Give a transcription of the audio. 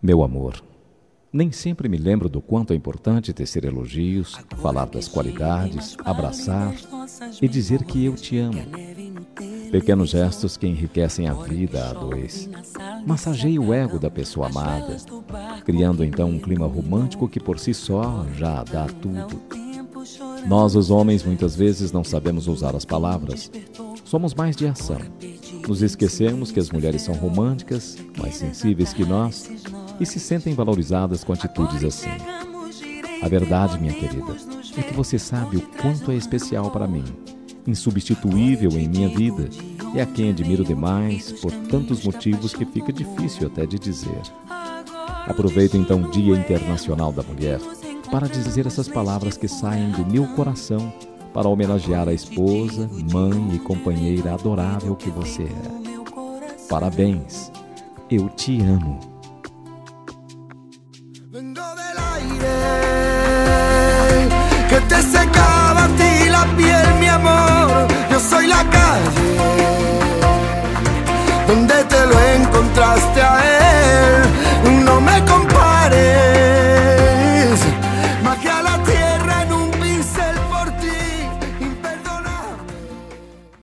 Meu amor, nem sempre me lembro do quanto é importante tecer elogios, falar das qualidades, abraçar e dizer que eu te amo. Pequenos gestos que enriquecem a vida a dois. Massageie o ego da pessoa amada, criando então um clima romântico que por si só já dá tudo. Nós, os homens, muitas vezes não sabemos usar as palavras. Somos mais de ação. Nos esquecemos que as mulheres são românticas, mais sensíveis que nós e se sentem valorizadas com atitudes assim. A verdade, minha querida, é que você sabe o quanto é especial para mim, insubstituível em minha vida, e a quem admiro demais por tantos motivos que fica difícil até de dizer. Aproveito então o Dia Internacional da Mulher para dizer essas palavras que saem do meu coração para homenagear a esposa, mãe e companheira adorável que você é. Parabéns, eu te amo. Vengo del aire que te seca